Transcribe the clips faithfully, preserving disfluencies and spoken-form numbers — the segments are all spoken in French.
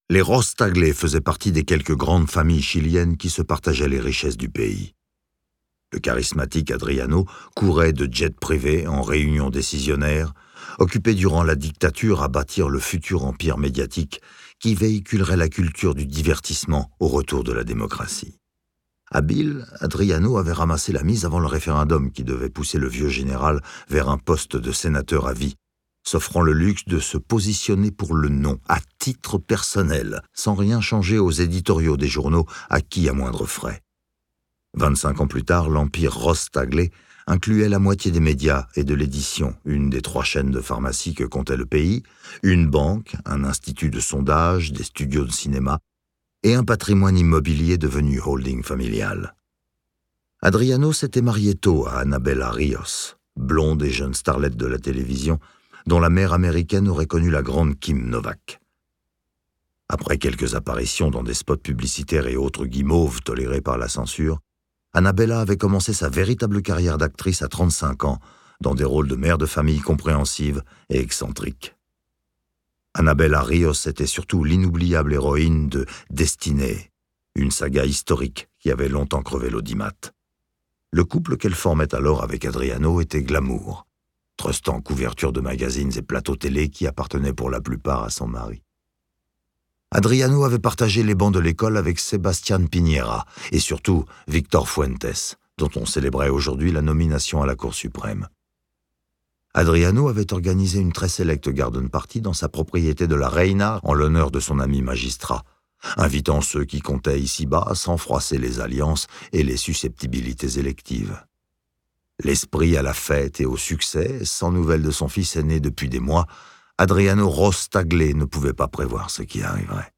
Les Rostagle faisaient partie des quelques grandes familles chiliennes qui se partageaient les richesses du pays. Le charismatique Adriano courait de jet privé en réunions décisionnaires, occupé durant la dictature à bâtir le futur empire médiatique qui véhiculerait la culture du divertissement au retour de la démocratie. Habile, Adriano avait ramassé la mise avant le référendum qui devait pousser le vieux général vers un poste de sénateur à vie, s'offrant le luxe de se positionner pour le non, à titre personnel, sans rien changer aux éditoriaux des journaux acquis à moindre frais. Vingt-cinq ans plus tard, l'empire Rostagle incluait la moitié des médias et de l'édition, une des trois chaînes de pharmacie que comptait le pays, une banque, un institut de sondage, des studios de cinéma, et un patrimoine immobilier devenu holding familial. Adriano s'était marié tôt à Anabela Rios, blonde et jeune starlette de la télévision, dont la mère américaine aurait connu la grande Kim Novak. Après quelques apparitions dans des spots publicitaires et autres guimauves tolérés par la censure, Anabela avait commencé sa véritable carrière d'actrice à trente-cinq ans, dans des rôles de mère de famille compréhensive et excentrique. Anabela Rios était surtout l'inoubliable héroïne de Destinée, une saga historique qui avait longtemps crevé l'audimat. Le couple qu'elle formait alors avec Adriano était glamour, trustant couvertures de magazines et plateaux télé qui appartenaient pour la plupart à son mari. Adriano avait partagé les bancs de l'école avec Sebastián Piñera et surtout Victor Fuentes, dont on célébrait aujourd'hui la nomination à la Cour suprême. Adriano avait organisé une très sélecte garden party dans sa propriété de la Reina en l'honneur de son ami magistrat, invitant ceux qui comptaient ici-bas sans froisser les alliances et les susceptibilités électives. L'esprit à la fête et au succès, sans nouvelles de son fils aîné depuis des mois, Adriano Rostagle ne pouvait pas prévoir ce qui arriverait.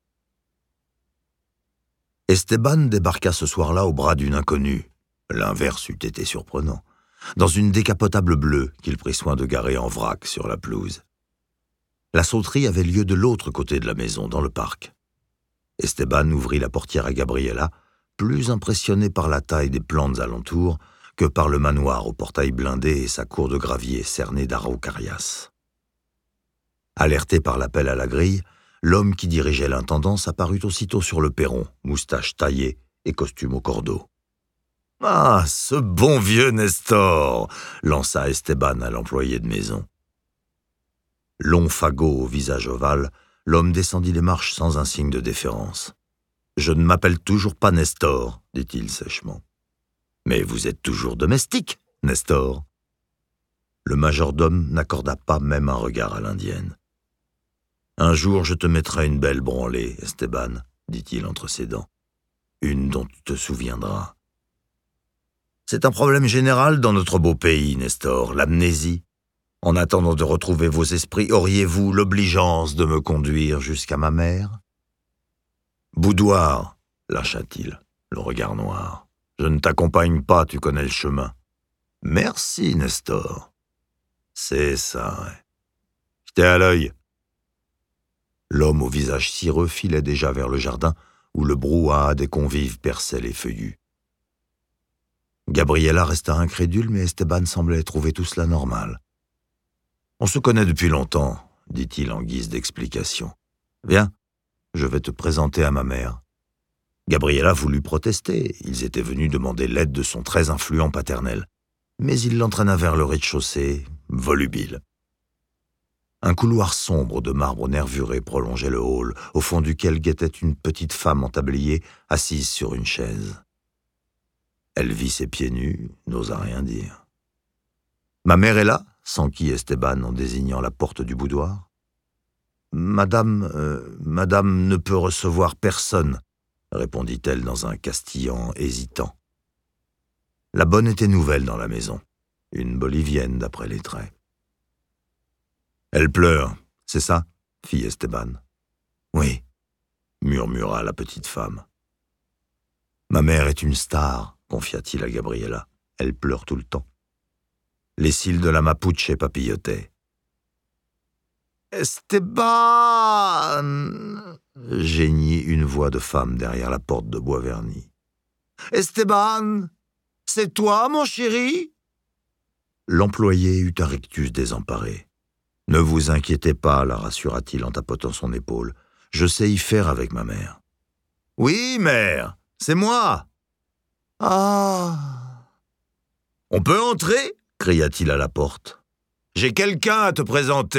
Esteban débarqua ce soir-là au bras d'une inconnue. L'inverse eût été surprenant. Dans une décapotable bleue qu'il prit soin de garer en vrac sur la pelouse. La sauterie avait lieu de l'autre côté de la maison, dans le parc. Esteban ouvrit la portière à Gabriela, plus impressionné par la taille des plantes alentours que par le manoir au portail blindé et sa cour de gravier cernée d'araucarias. Alerté par l'appel à la grille, l'homme qui dirigeait l'intendance apparut aussitôt sur le perron, moustache taillée et costume au cordeau. « Ah, ce bon vieux Nestor !» lança Esteban à l'employé de maison. Long fagot au visage ovale, l'homme descendit les marches sans un signe de déférence. « Je ne m'appelle toujours pas Nestor, » dit-il sèchement. « Mais vous êtes toujours domestique, Nestor. » Le majordome n'accorda pas même un regard à l'indienne. « Un jour, je te mettrai une belle branlée, Esteban, » dit-il entre ses dents. « Une dont tu te souviendras. » C'est un problème général dans notre beau pays, Nestor, l'amnésie. En attendant de retrouver vos esprits, auriez-vous l'obligeance de me conduire jusqu'à ma mère ? Boudoir, lâcha-t-il, le regard noir. Je ne t'accompagne pas, tu connais le chemin. Merci, Nestor. C'est ça, ouais. Je t'ai à l'œil. L'homme au visage cireux filait déjà vers le jardin où le brouhaha des convives perçait les feuillus. Gabriela resta incrédule, mais Esteban semblait trouver tout cela normal. « On se connaît depuis longtemps, » dit-il en guise d'explication. « Viens, je vais te présenter à ma mère. » Gabriela voulut protester, ils étaient venus demander l'aide de son très influent paternel, mais il l'entraîna vers le rez-de-chaussée, volubile. Un couloir sombre de marbre nervuré prolongeait le hall, au fond duquel guettait une petite femme en tablier, assise sur une chaise. Elle vit ses pieds nus, n'osa rien dire. « Ma mère est là ?» s'enquit Esteban en désignant la porte du boudoir. « Madame, euh, madame ne peut recevoir personne, » répondit-elle dans un castillan hésitant. La bonne était nouvelle dans la maison, une bolivienne d'après les traits. « Elle pleure, c'est ça ?» fit Esteban. « Oui, » murmura la petite femme. « Ma mère est une star, » confia-t-il à Gabriela. « Elle pleure tout le temps. » Les cils de la Mapuche papillotaient. « Esteban !» geignit une voix de femme derrière la porte de bois verni. « Esteban, c'est toi, mon chéri ?» L'employé eut un rictus désemparé. « Ne vous inquiétez pas, la rassura-t-il en tapotant son épaule. Je sais y faire avec ma mère. »« Oui, mère, c'est moi !»« Ah !»« On peut entrer ?» cria-t-il à la porte. « J'ai quelqu'un à te présenter. »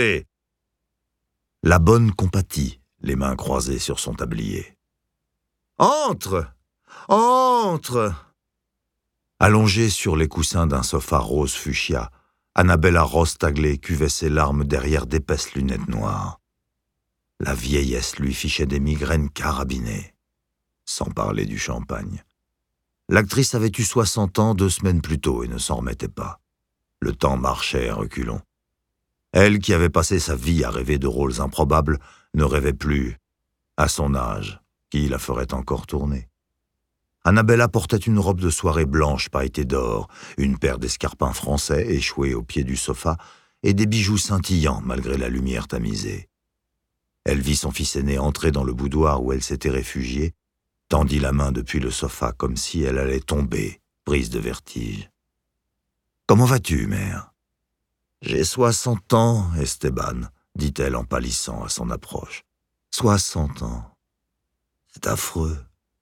La bonne compatit, les mains croisées sur son tablier. « Entre ! Entre !» Allongée sur les coussins d'un sofa rose fuchsia, Annabella Rostagley cuvait ses larmes derrière d'épaisses lunettes noires. La vieillesse lui fichait des migraines carabinées, sans parler du champagne. L'actrice avait eu soixante ans deux semaines plus tôt et ne s'en remettait pas. Le temps marchait à reculons. Elle, qui avait passé sa vie à rêver de rôles improbables, ne rêvait plus, à son âge, qui la ferait encore tourner. Annabella portait une robe de soirée blanche pailletée d'or, une paire d'escarpins français échoués au pied du sofa et des bijoux scintillants malgré la lumière tamisée. Elle vit son fils aîné entrer dans le boudoir où elle s'était réfugiée, tendit la main depuis le sofa comme si elle allait tomber, prise de vertige. « Comment vas-tu, mère ?»« J'ai soixante ans, Esteban, » dit-elle en pâlissant à son approche. « Soixante ans. C'est affreux. »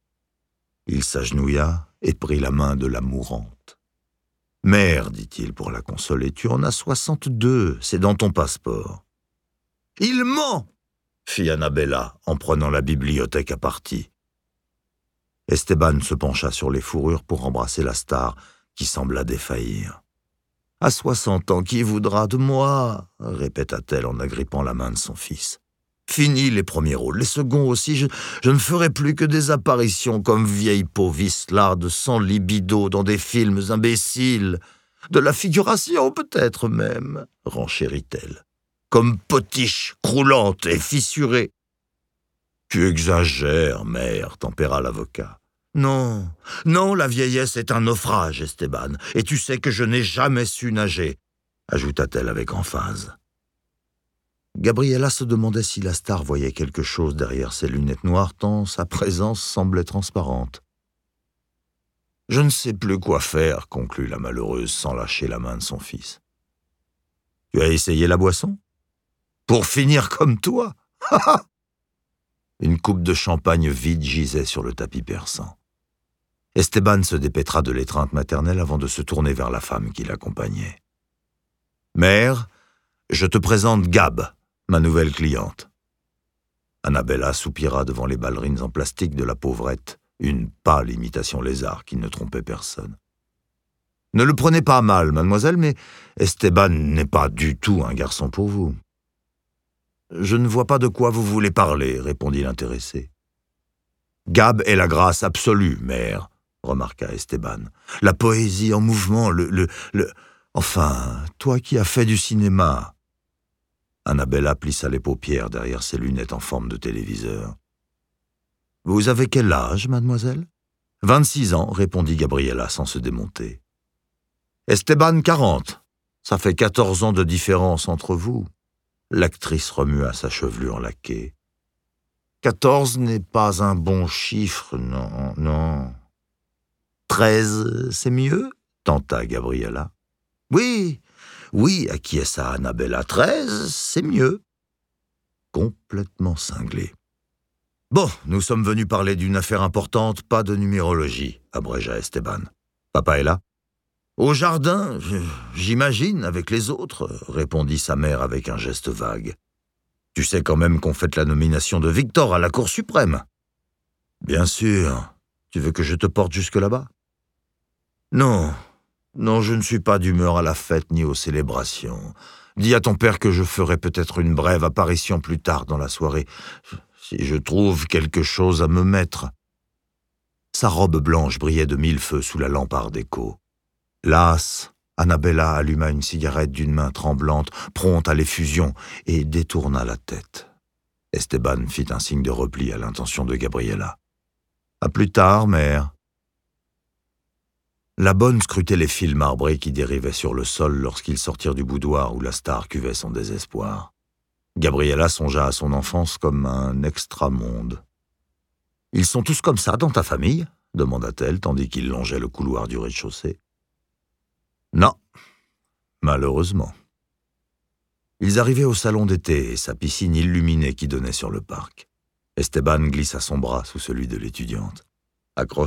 Il s'agenouilla et prit la main de la mourante. « Mère, dit-il pour la consoler, tu en as soixante-deux, c'est dans ton passeport. »« Il ment !» fit Annabella en prenant la bibliothèque à partie. Esteban se pencha sur les fourrures pour embrasser la star qui sembla défaillir. « À soixante ans, qui voudra de moi ?» répéta-t-elle en agrippant la main de son fils. « Fini les premiers rôles, les seconds aussi, je, je ne ferai plus que des apparitions comme vieille peau vislarde sans libido dans des films imbéciles. De la figuration peut-être même, renchérit-elle. Comme potiche, croulante et fissurée. »« Tu exagères, mère, tempéra l'avocat. »« Non, non, la vieillesse est un naufrage, Esteban, et tu sais que je n'ai jamais su nager, » ajouta-t-elle avec emphase. Gabriella se demandait si la star voyait quelque chose derrière ses lunettes noires, tant sa présence semblait transparente. « Je ne sais plus quoi faire, » conclut la malheureuse sans lâcher la main de son fils. « Tu as essayé la boisson ? Pour finir comme toi !» Une coupe de champagne vide gisait sur le tapis persan. Esteban se dépêtra de l'étreinte maternelle avant de se tourner vers la femme qui l'accompagnait. « Mère, je te présente Gab, ma nouvelle cliente. » Annabella soupira devant les ballerines en plastique de la pauvrette, une pâle imitation lézard qui ne trompait personne. « Ne le prenez pas mal, mademoiselle, mais Esteban n'est pas du tout un garçon pour vous. »« Je ne vois pas de quoi vous voulez parler, » répondit l'intéressé. « Gab est la grâce absolue, mère, » remarqua Esteban. « La poésie en mouvement, le... le, le... Enfin, toi qui as fait du cinéma. » Annabella plissa les paupières derrière ses lunettes en forme de téléviseur. « Vous avez quel âge, mademoiselle ?»« Vingt-six ans, » répondit Gabriella sans se démonter. « Esteban, quarante. Ça fait quatorze ans de différence entre vous. » L'actrice remua sa chevelure laquée. « Quatorze n'est pas un bon chiffre, non, non. »« Treize, c'est mieux ?» tenta Gabriella. « Oui, oui, acquiesça Annabella. Treize, c'est mieux. » Complètement cinglé. « Bon, nous sommes venus parler d'une affaire importante, pas de numérologie, » abrégea Esteban. « Papa est là ?»« Au jardin, j'imagine, avec les autres, » répondit sa mère avec un geste vague. « Tu sais quand même qu'on fête la nomination de Victor à la Cour suprême. »« Bien sûr. Tu veux que je te porte jusque là-bas ?»« Non, non, je ne suis pas d'humeur à la fête ni aux célébrations. Dis à ton père que je ferai peut-être une brève apparition plus tard dans la soirée, si je trouve quelque chose à me mettre. » Sa robe blanche brillait de mille feux sous la lampe art déco. Lasse, Annabella alluma une cigarette d'une main tremblante, prompte à l'effusion, et détourna la tête. Esteban fit un signe de repli à l'intention de Gabriella. « À plus tard, mère. » La bonne scrutait les fils marbrés qui dérivaient sur le sol lorsqu'ils sortirent du boudoir où la star cuvait son désespoir. Gabriella songea à son enfance comme un extra-monde. « Ils sont tous comme ça dans ta famille ?» demanda-t-elle, tandis qu'ils longeaient le couloir du rez-de-chaussée. « Non, malheureusement. » Ils arrivaient au salon d'été et sa piscine illuminée qui donnait sur le parc. Esteban glissa son bras sous celui de l'étudiante. « Accroche-toi. »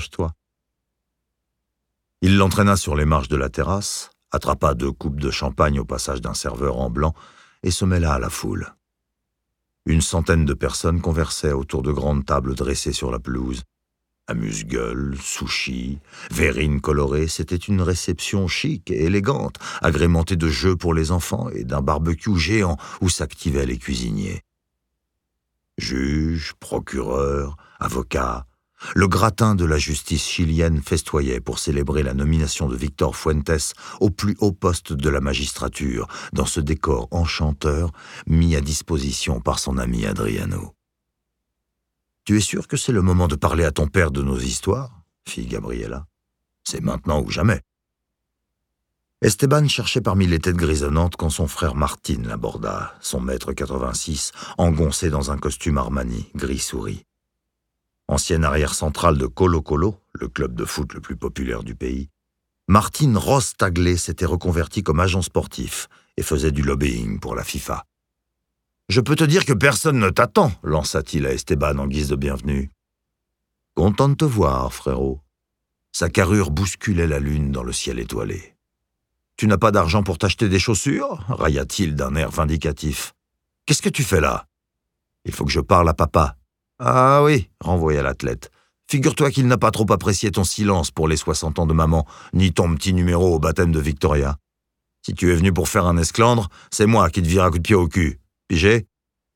Il l'entraîna sur les marches de la terrasse, attrapa deux coupes de champagne au passage d'un serveur en blanc et se mêla à la foule. Une centaine de personnes conversaient autour de grandes tables dressées sur la pelouse. Amuse-gueule, sushis, verrines colorées, c'était une réception chic et élégante, agrémentée de jeux pour les enfants et d'un barbecue géant où s'activaient les cuisiniers. Juges, procureurs, avocats, le gratin de la justice chilienne festoyait pour célébrer la nomination de Victor Fuentes au plus haut poste de la magistrature, dans ce décor enchanteur mis à disposition par son ami Adriano. « Tu es sûr que c'est le moment de parler à ton père de nos histoires ?» fit Gabriela. « C'est maintenant ou jamais. » Esteban cherchait parmi les têtes grisonnantes quand son frère Martin l'aborda, son maître quatre-vingt-six, engoncé dans un costume Armani, gris souris. Ancienne arrière centrale de Colo-Colo, le club de foot le plus populaire du pays, Martin Rostaglé s'était reconverti comme agent sportif et faisait du lobbying pour la FIFA. « Je peux te dire que personne ne t'attend » lança-t-il à Esteban en guise de bienvenue. « Content de te voir, frérot. » Sa carrure bousculait la lune dans le ciel étoilé. « Tu n'as pas d'argent pour t'acheter des chaussures » railla-t-il d'un air vindicatif. « Qu'est-ce que tu fais là ?»« Il faut que je parle à papa. »« Ah oui, » renvoya l'athlète. « Figure-toi qu'il n'a pas trop apprécié ton silence pour les soixante ans de maman, ni ton petit numéro au baptême de Victoria. Si tu es venu pour faire un esclandre, c'est moi qui te vire à coup de pied au cul. Pigé ?»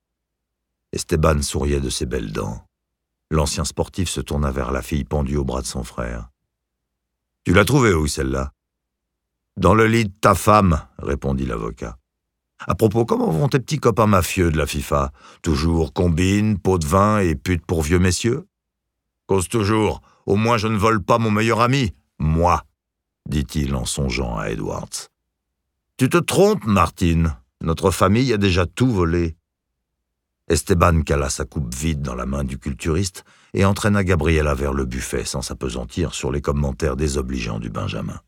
Esteban souriait de ses belles dents. L'ancien sportif se tourna vers la fille pendue au bras de son frère. « Tu l'as trouvée où, celle-là ?»« Dans le lit de ta femme, » répondit l'avocat. « À propos, comment vont tes petits copains mafieux de la FIFA? Toujours combine, pot de vin et pute pour vieux messieurs? » « Cause toujours, au moins je ne vole pas mon meilleur ami, moi, » dit-il en songeant à Edwards. « Tu te trompes, Martine, notre famille a déjà tout volé. » Esteban cala sa coupe vide dans la main du culturiste et entraîna Gabriela vers le buffet sans s'appesantir sur les commentaires désobligeants du Benjamin.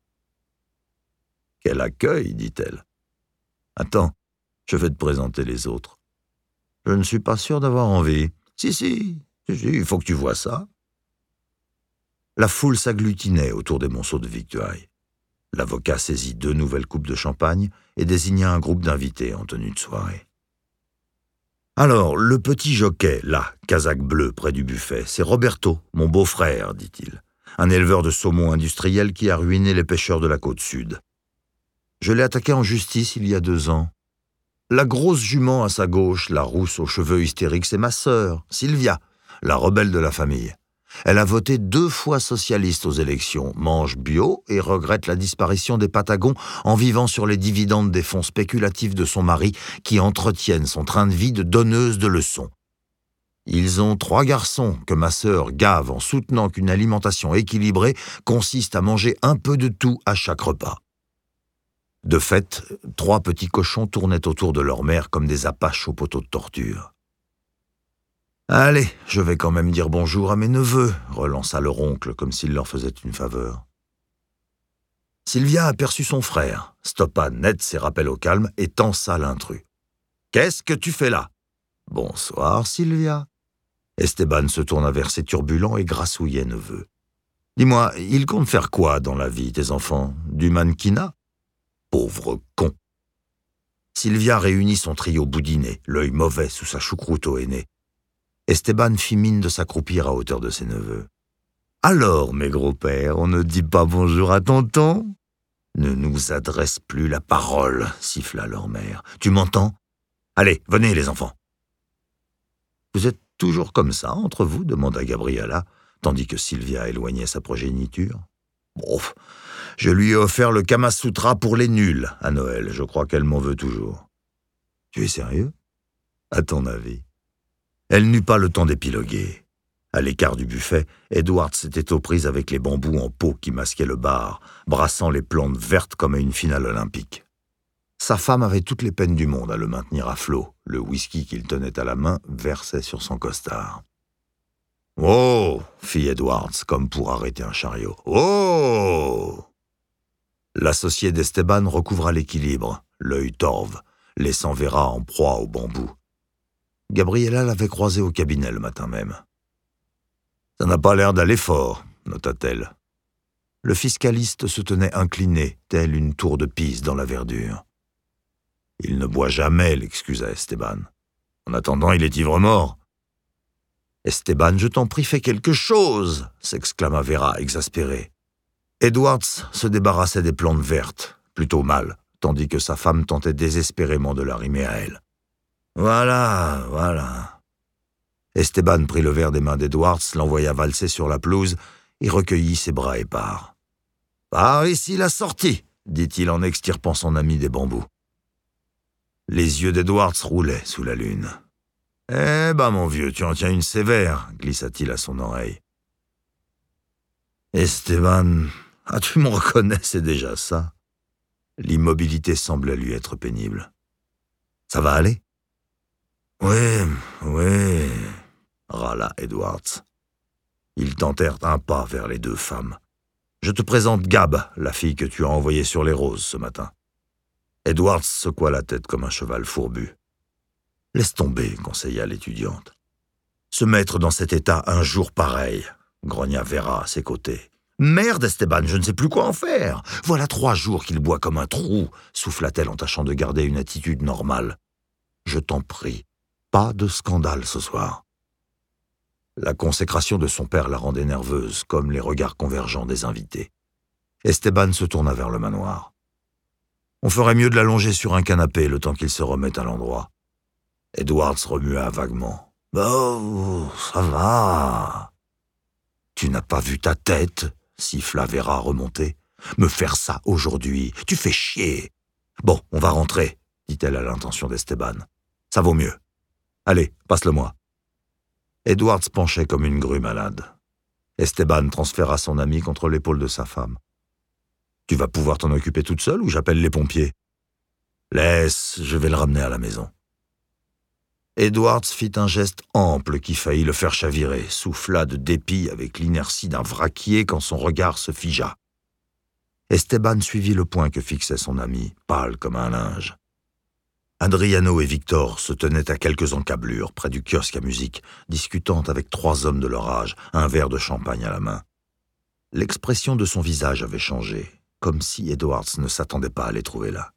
« Quel accueil, dit-elle. Attends, je vais te présenter les autres. Je ne suis pas sûr d'avoir envie. Si, si, si, si, il faut que tu vois ça. » La foule s'agglutinait autour des monceaux de victuailles. L'avocat saisit deux nouvelles coupes de champagne et désigna un groupe d'invités en tenue de soirée. « Alors, le petit jockey, là, casaque bleu près du buffet, c'est Roberto, mon beau-frère, dit-il, un éleveur de saumon industriel qui a ruiné les pêcheurs de la côte sud. Je l'ai attaqué en justice il y a deux ans. La grosse jument à sa gauche, la rousse aux cheveux hystériques, c'est ma sœur, Sylvia, la rebelle de la famille. Elle a voté deux fois socialiste aux élections, mange bio et regrette la disparition des Patagons en vivant sur les dividendes des fonds spéculatifs de son mari qui entretiennent son train de vie de donneuse de leçons. Ils ont trois garçons que ma sœur gave en soutenant qu'une alimentation équilibrée consiste à manger un peu de tout à chaque repas. De fait, trois petits cochons tournaient autour de leur mère comme des apaches au poteau de torture. « Allez, je vais quand même dire bonjour à mes neveux, » relança leur oncle comme s'il leur faisait une faveur. Sylvia aperçut son frère, stoppa net ses rappels au calme et tensa l'intrus. « Qu'est-ce que tu fais là ?»« Bonsoir, Sylvia. » Esteban se tourna vers ses turbulents et grassouillet neveux. « Dis-moi, ils comptent faire quoi dans la vie, tes enfants? Du mannequinat ? Pauvre con !» Sylvia réunit son trio boudiné, l'œil mauvais sous sa choucroute au henné. Esteban fit mine de s'accroupir à hauteur de ses neveux. « Alors, mes gros-pères, on ne dit pas bonjour à tonton ?»« Ne nous adresse plus la parole, » siffla leur mère. « Tu m'entends? Allez, venez les enfants. »« Vous êtes toujours comme ça entre vous ?» demanda Gabriela, tandis que Sylvia éloignait sa progéniture. « Bon, je lui ai offert le Kama Sutra pour les nuls à Noël, je crois qu'elle m'en veut toujours. »« Tu es sérieux? À ton avis ?» Elle n'eut pas le temps d'épiloguer. À l'écart du buffet, Edward s'était aux prises avec les bambous en pot qui masquaient le bar, brassant les plantes vertes comme à une finale olympique. Sa femme avait toutes les peines du monde à le maintenir à flot. Le whisky qu'il tenait à la main versait sur son costard. « Oh !» fit Edwards, comme pour arrêter un chariot. « Oh !» L'associé d'Esteban recouvra l'équilibre, l'œil torve, laissant Vera en proie au bambou. Gabriella l'avait croisé au cabinet le matin même. « Ça n'a pas l'air d'aller fort », nota-t-elle. Le fiscaliste se tenait incliné, tel une tour de Pise dans la verdure. « Il ne boit jamais », l'excusa Esteban. « En attendant, il est ivre-mort. »« Esteban, je t'en prie, fais quelque chose !» s'exclama Vera, exaspérée. Edwards se débarrassait des plantes vertes, plutôt mal, tandis que sa femme tentait désespérément de l'arrimer à elle. « Voilà, voilà. » Esteban prit le verre des mains d'Edwards, l'envoya valser sur la pelouse et recueillit ses bras épars. « Par ici la sortie !» dit-il en extirpant son ami des bambous. Les yeux d'Edwards roulaient sous la lune. « Eh ben, mon vieux, tu en tiens une sévère !» glissa-t-il à son oreille. « Esteban, ah, tu me reconnais, c'est déjà ça. » L'immobilité semblait lui être pénible. « Ça va aller ?»« Oui, oui, » râla Edwards. Ils tentèrent un pas vers les deux femmes. « Je te présente Gab, la fille que tu as envoyée sur les roses ce matin. » Edwards secoua la tête comme un cheval fourbu. « Laisse tomber, » conseilla l'étudiante. « Se mettre dans cet état un jour pareil, » grogna Vera à ses côtés. « Merde, Esteban, je ne sais plus quoi en faire. Voilà trois jours qu'il boit comme un trou, » souffla-t-elle en tâchant de garder une attitude normale. « Je t'en prie, pas de scandale ce soir. » La consécration de son père la rendait nerveuse, comme les regards convergents des invités. Esteban se tourna vers le manoir. « On ferait mieux de l'allonger sur un canapé le temps qu'il se remette à l'endroit. » Edwards remua vaguement. « Oh, ça va. »« Tu n'as pas vu ta tête ?» siffla Vera remontée. « Me faire ça aujourd'hui, tu fais chier. »« Bon, on va rentrer, » dit-elle à l'intention d'Esteban. « Ça vaut mieux. Allez, passe-le-moi. » Edwards penchait comme une grue malade. Esteban transféra son ami contre l'épaule de sa femme. « Tu vas pouvoir t'en occuper toute seule ou j'appelle les pompiers ?»« Laisse, je vais le ramener à la maison. » Edwards fit un geste ample qui faillit le faire chavirer, souffla de dépit avec l'inertie d'un vraquier quand son regard se figea. Esteban suivit le point que fixait son ami, pâle comme un linge. Adriano et Victor se tenaient à quelques encablures près du kiosque à musique, discutant avec trois hommes de leur âge, un verre de champagne à la main. L'expression de son visage avait changé, comme si Edwards ne s'attendait pas à les trouver là.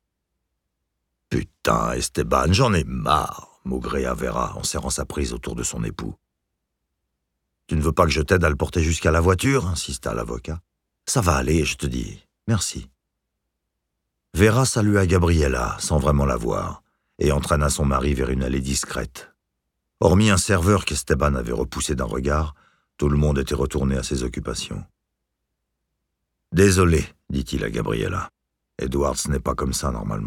« Putain, Esteban, j'en ai marre !» maugréa Vera en serrant sa prise autour de son époux. « Tu ne veux pas que je t'aide à le porter jusqu'à la voiture ?» insista l'avocat. « Ça va aller, je te dis. Merci. » Vera salua Gabriella sans vraiment la voir et entraîna son mari vers une allée discrète. Hormis un serveur qu'Esteban avait repoussé d'un regard, tout le monde était retourné à ses occupations. « Désolé, » dit-il à Gabriella. « Edwards n'est pas comme ça normalement. »«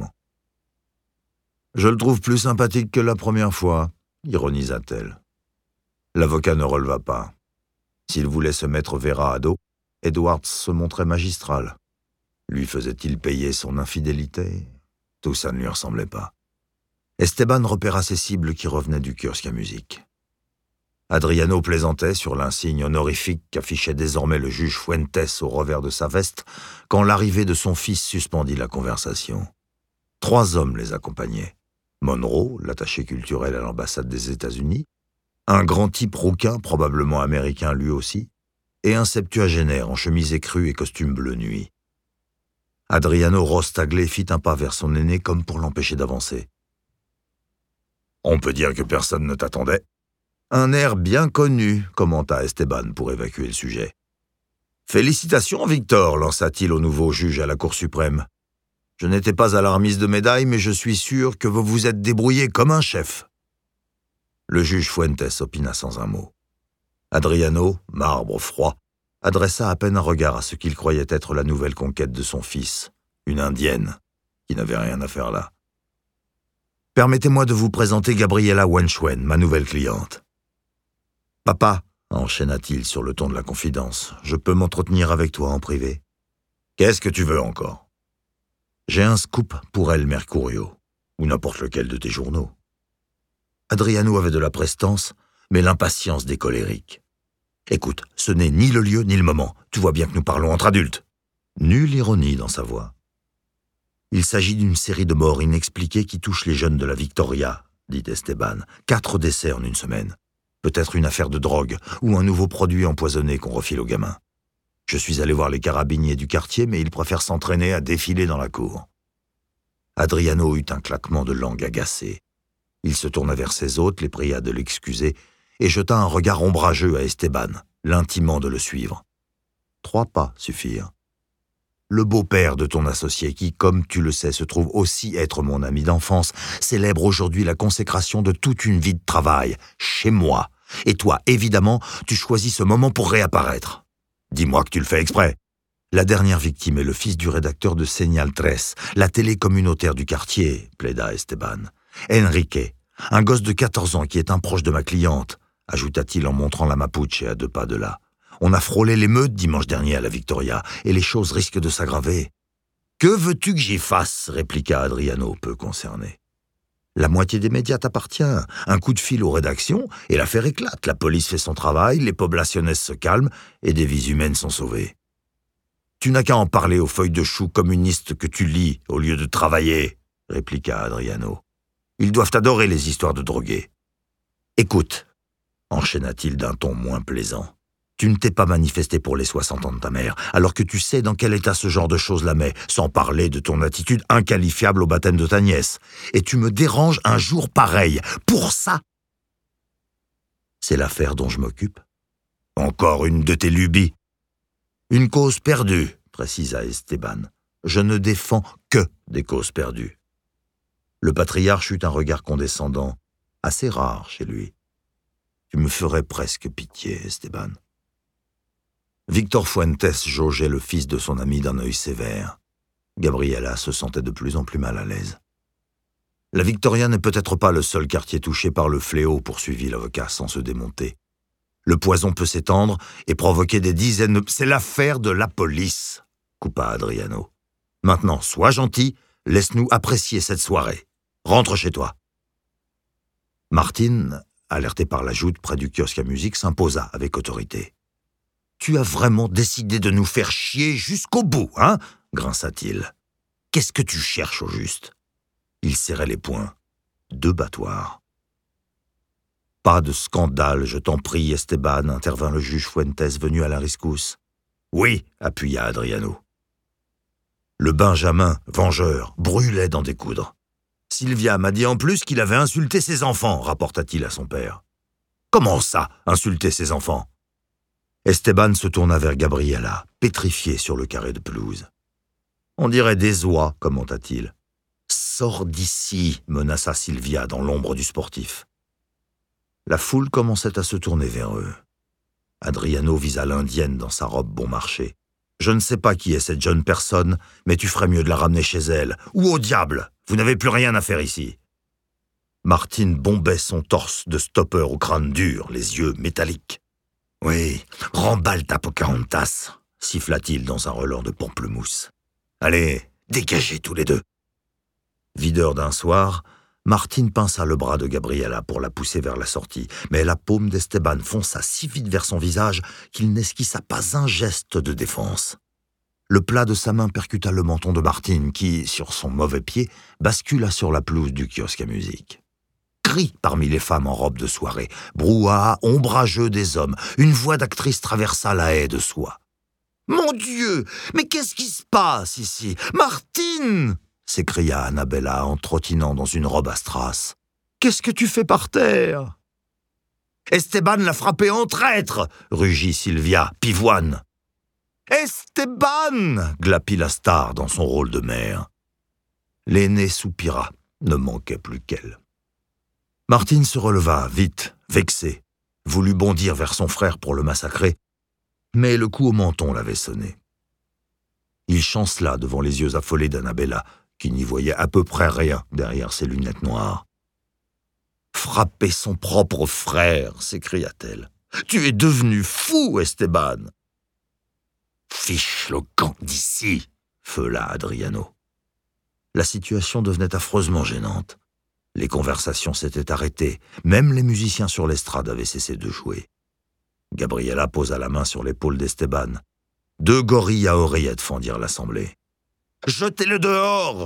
Je le trouve plus sympathique que la première fois, » ironisa-t-elle. L'avocat ne releva pas. S'il voulait se mettre Vera à dos, Edwards se montrait magistral. Lui faisait-il payer son infidélité? Tout ça ne lui ressemblait pas. Esteban repéra ses cibles qui revenaient du kiosque à musique. Adriano plaisantait sur l'insigne honorifique qu'affichait désormais le juge Fuentes au revers de sa veste quand l'arrivée de son fils suspendit la conversation. Trois hommes les accompagnaient. Monroe, l'attaché culturel à l'ambassade des États-Unis, un grand type rouquin, probablement américain lui aussi, et un septuagénaire en chemise écrue et costume bleu nuit. Adriano Rostaglé fit un pas vers son aîné comme pour l'empêcher d'avancer. « On peut dire que personne ne t'attendait. » Un air bien connu, commenta Esteban pour évacuer le sujet. « Félicitations, Victor, lança-t-il au nouveau juge à la Cour suprême. Je n'étais pas à la remise de médaille, mais je suis sûr que vous vous êtes débrouillé comme un chef. » Le juge Fuentes opina sans un mot. Adriano, marbre froid, adressa à peine un regard à ce qu'il croyait être la nouvelle conquête de son fils, une indienne, qui n'avait rien à faire là. « Permettez-moi de vous présenter Gabriella Wenschwen, ma nouvelle cliente. »« Papa, » enchaîna-t-il sur le ton de la confidence, « je peux m'entretenir avec toi en privé. »« Qu'est-ce que tu veux encore ?»« J'ai un scoop pour El Mercurio, ou n'importe lequel de tes journaux. » Adriano avait de la prestance, mais l'impatience des colériques. « Écoute, ce n'est ni le lieu ni le moment. Tu vois bien que nous parlons entre adultes. » Nulle ironie dans sa voix. Il s'agit d'une série de morts inexpliquées qui touchent les jeunes de la Victoria, dit Esteban. « Quatre décès en une semaine. Peut-être une affaire de drogue ou un nouveau produit empoisonné qu'on refile aux gamins. Je suis allé voir les carabiniers du quartier, mais ils préfèrent s'entraîner à défiler dans la cour. » Adriano eut un claquement de langue agacé. Il se tourna vers ses hôtes, les pria de l'excuser et jeta un regard ombrageux à Esteban, l'intimant de le suivre. Trois pas suffirent. Le beau-père de ton associé, qui, comme tu le sais, se trouve aussi être mon ami d'enfance, célèbre aujourd'hui la consécration de toute une vie de travail, chez moi. Et toi, évidemment, tu choisis ce moment pour réapparaître. Dis-moi que tu le fais exprès. La dernière victime est le fils du rédacteur de Señal tres, la télé communautaire du quartier, plaida Esteban. Enrique, un gosse de quatorze ans qui est un proche de ma cliente, ajouta-t-il en montrant la Mapuche à deux pas de là. On a frôlé l'émeute dimanche dernier à la Victoria, et les choses risquent de s'aggraver. « Que veux-tu que j'y fasse » répliqua Adriano, peu concerné. « La moitié des médias t'appartient. Un coup de fil aux rédactions, et l'affaire éclate. La police fait son travail, les poblaciones se calment, et des vies humaines sont sauvées. Tu n'as qu'à en parler aux feuilles de chou communistes que tu lis, au lieu de travailler, » répliqua Adriano. « Ils doivent adorer les histoires de drogués. »« Écoute, » enchaîna-t-il d'un ton moins plaisant. Tu ne t'es pas manifesté pour les soixante ans de ta mère, alors que tu sais dans quel état ce genre de choses la met, sans parler de ton attitude inqualifiable au baptême de ta nièce. Et tu me déranges un jour pareil. Pour ça! C'est l'affaire dont je m'occupe. Encore une de tes lubies. Une cause perdue, précisa Esteban. Je ne défends que des causes perdues. Le patriarche eut un regard condescendant, assez rare chez lui. Tu me ferais presque pitié, Esteban. Victor Fuentes jaugeait le fils de son ami d'un œil sévère. Gabriela se sentait de plus en plus mal à l'aise. La Victoria n'est peut-être pas le seul quartier touché par le fléau, poursuivit l'avocat sans se démonter. Le poison peut s'étendre et provoquer des dizaines de... C'est l'affaire de la police, coupa Adriano. Maintenant, sois gentil, laisse-nous apprécier cette soirée. Rentre chez toi. Martine, alerté par la joute près du kiosque à musique, s'imposa avec autorité. « Tu as vraiment décidé de nous faire chier jusqu'au bout, hein » grinça-t-il. « Qu'est-ce que tu cherches au juste ?» Il serrait les poings. Deux battoirs. « Pas de scandale, je t'en prie, Esteban, » intervint le juge Fuentes venu à la rescousse. « Oui, » appuya Adriano. Le Benjamin, vengeur, brûlait d'en découdre. « Sylvia m'a dit en plus qu'il avait insulté ses enfants, » rapporta-t-il à son père. « Comment ça, insulter ses enfants ?» Esteban se tourna vers Gabriela, pétrifiée sur le carré de pelouse. « On dirait des oies, » commenta-t-il. « Sors d'ici » menaça Sylvia dans l'ombre du sportif. La foule commençait à se tourner vers eux. Adriano visa l'indienne dans sa robe bon marché. « Je ne sais pas qui est cette jeune personne, mais tu ferais mieux de la ramener chez elle. Ou au diable, vous n'avez plus rien à faire ici. » Martine bombait son torse de stopper au crâne dur, les yeux métalliques. « Oui, remballe ta Pocahontas » siffla-t-il dans un relent de pamplemousse. « Allez, dégagez tous les deux !» Videur d'un soir, Martine pinça le bras de Gabriela pour la pousser vers la sortie, mais la paume d'Esteban fonça si vite vers son visage qu'il n'esquissa pas un geste de défense. Le plat de sa main percuta le menton de Martine qui, sur son mauvais pied, bascula sur la pelouse du kiosque à musique. Cris parmi les femmes en robe de soirée, brouhaha ombrageux des hommes, une voix d'actrice traversa la haie de soie. « Mon Dieu, mais qu'est-ce qui se passe ici? Martine !» s'écria Annabella en trottinant dans une robe à strass. « Qu'est-ce que tu fais par terre ?»« Esteban l'a frappé en traître !» rugit Sylvia, pivoine. « Esteban !» glapit la star dans son rôle de mère. L'aînée soupira, ne manquait plus qu'elle. Martine se releva, vite, vexée, voulut bondir vers son frère pour le massacrer, mais le coup au menton l'avait sonné. Il chancela devant les yeux affolés d'Annabella, qui n'y voyait à peu près rien derrière ses lunettes noires. « Frapper son propre frère !» s'écria-t-elle. « Tu es devenu fou, Esteban !»« Fiche le camp d'ici !» feula Adriano. La situation devenait affreusement gênante. Les conversations s'étaient arrêtées, même les musiciens sur l'estrade avaient cessé de jouer. Gabriela posa la main sur l'épaule d'Esteban. Deux gorilles à oreillettes fendirent l'assemblée. « Jetez-le dehors !»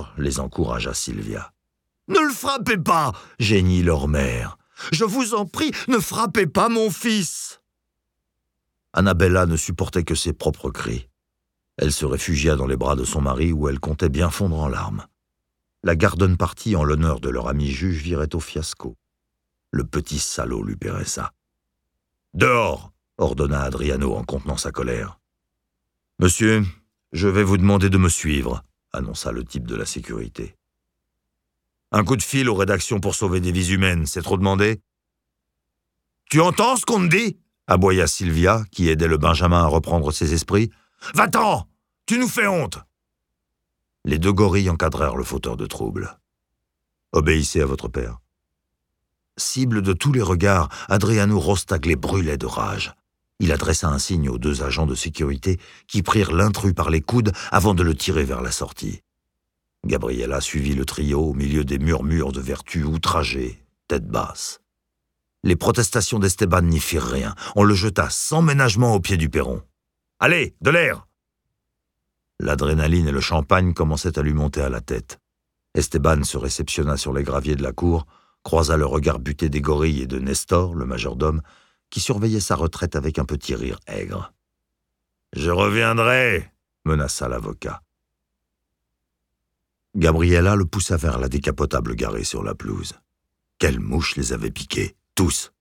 les encouragea Sylvia. Ne le frappez pas !» geignit leur mère. « Je vous en prie, ne frappez pas mon fils !» Annabella ne supportait que ses propres cris. Elle se réfugia dans les bras de son mari où elle comptait bien fondre en larmes. La garden party en l'honneur de leur ami juge virait au fiasco. Le petit salaud lui paierait ça. « Dehors !» ordonna Adriano en contenant sa colère. « Monsieur, je vais vous demander de me suivre », annonça le type de la sécurité. « Un coup de fil aux rédactions pour sauver des vies humaines, c'est trop demandé ?»« Tu entends ce qu'on te dit ?» aboya Sylvia, qui aidait le Benjamin à reprendre ses esprits. « Va-t'en! Tu nous fais honte !» Les deux gorilles encadrèrent le fauteur de troubles. « Obéissez à votre père. » Cible de tous les regards, Adriano Rostaglet brûlait de rage. Il adressa un signe aux deux agents de sécurité qui prirent l'intrus par les coudes avant de le tirer vers la sortie. Gabriella suivit le trio au milieu des murmures de vertu outragés, tête basse. Les protestations d'Esteban n'y firent rien. On le jeta sans ménagement au pied du perron. « Allez, de l'air !» L'adrénaline et le champagne commençaient à lui monter à la tête. Esteban se réceptionna sur les graviers de la cour, croisa le regard buté des gorilles et de Nestor, le majordome, qui surveillait sa retraite avec un petit rire aigre. « Je reviendrai !» menaça l'avocat. Gabriella le poussa vers la décapotable garée sur la pelouse. Quelle mouche les avait piqués, tous!